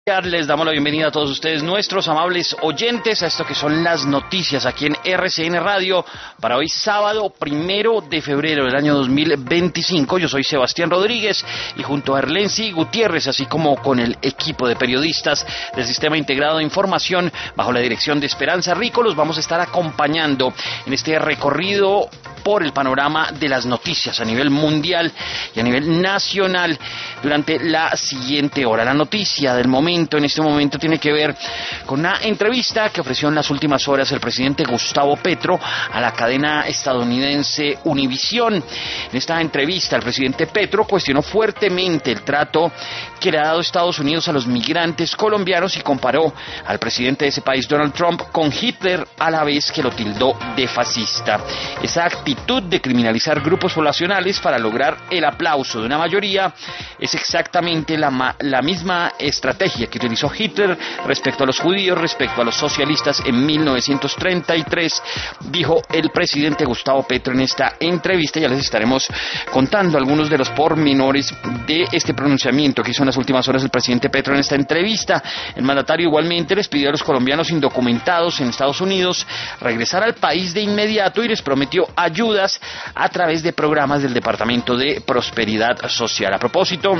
Les damos la bienvenida a todos ustedes, nuestros amables oyentes, a esto que son las noticias aquí en RCN Radio para hoy sábado 1 de febrero del año 2025. Yo soy Sebastián Rodríguez y junto a Erlensi Gutiérrez, así como con el equipo de periodistas del Sistema Integrado de Información bajo la dirección de Esperanza Rico, los vamos a estar acompañando en este recorrido por el panorama de las noticias a nivel mundial y a nivel nacional durante la siguiente hora. La noticia del momento, en este momento, tiene que ver con una entrevista que ofreció en las últimas horas el presidente Gustavo Petro a la cadena estadounidense Univisión. En esta entrevista, el presidente Petro cuestionó fuertemente el trato que le ha dado Estados Unidos a los migrantes colombianos y comparó al presidente de ese país, Donald Trump, con Hitler, a la vez que lo tildó de fascista. Esa actitud de criminalizar grupos poblacionales para lograr el aplauso de una mayoría es exactamente la misma estrategia que utilizó Hitler respecto a los judíos, respecto a los socialistas en 1933, dijo el presidente Gustavo Petro en esta entrevista. Ya les estaremos contando algunos de los pormenores de este pronunciamiento que hizo en las últimas horas el presidente Petro en esta entrevista. El mandatario igualmente les pidió a los colombianos indocumentados en Estados Unidos regresar al país de inmediato y les prometió ayudas a través de programas del Departamento de Prosperidad Social. A propósito,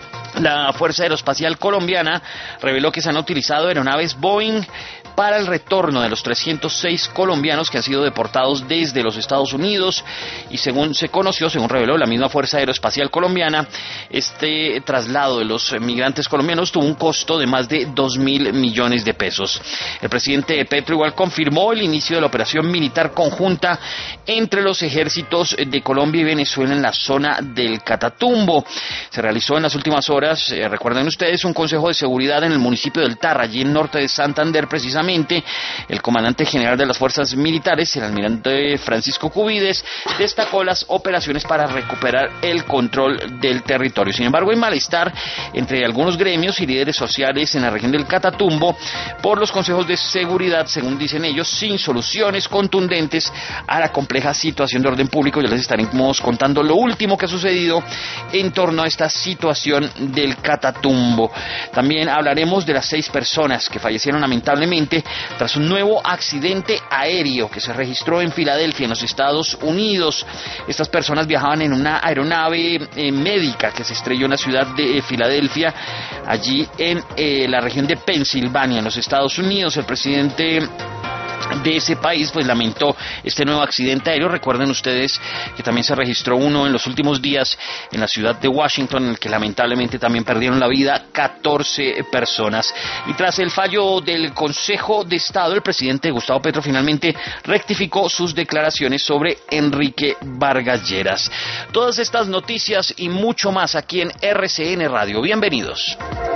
la Fuerza Aeroespacial Colombiana reveló que se han utilizado aeronaves Boeing para el retorno de los 306 colombianos que han sido deportados desde los Estados Unidos, y según se conoció, según reveló la misma Fuerza Aeroespacial Colombiana, este traslado de los migrantes colombianos tuvo un costo de más de 2.000 millones de pesos. El presidente Petro igual confirmó el inicio de la operación militar conjunta entre los ejércitos de Colombia y Venezuela en la zona del Catatumbo. Se realizó en las últimas horas, recuerden ustedes, un consejo de seguridad en el municipio del Tarra, allí en norte de Santander. Precisamente el comandante general de las fuerzas militares, el almirante Francisco Cubides, destacó las operaciones para recuperar el control del territorio. Sin embargo, hay malestar entre algunos gremios y líderes sociales en la región del Catatumbo por los consejos de seguridad, según dicen ellos, sin soluciones contundentes a la compleja situación de orden público. Ya les estaremos contando lo último que ha sucedido en torno a esta situación del Catatumbo. También hablaremos de las 6 personas que fallecieron lamentablemente tras un nuevo accidente aéreo que se registró en Filadelfia, en los Estados Unidos. Estas personas viajaban en una aeronave médica que se estrelló en la ciudad de Filadelfia, allí en la región de Pensilvania, en los Estados Unidos. El presidente de ese país pues lamentó este nuevo accidente aéreo. Recuerden ustedes que también se registró uno en los últimos días en la ciudad de Washington, en el que lamentablemente también perdieron la vida 14 personas. Y tras el fallo del Consejo de Estado, el presidente Gustavo Petro finalmente rectificó sus declaraciones sobre Enrique Vargas Lleras. Todas estas noticias y mucho más aquí en RCN Radio. Bienvenidos.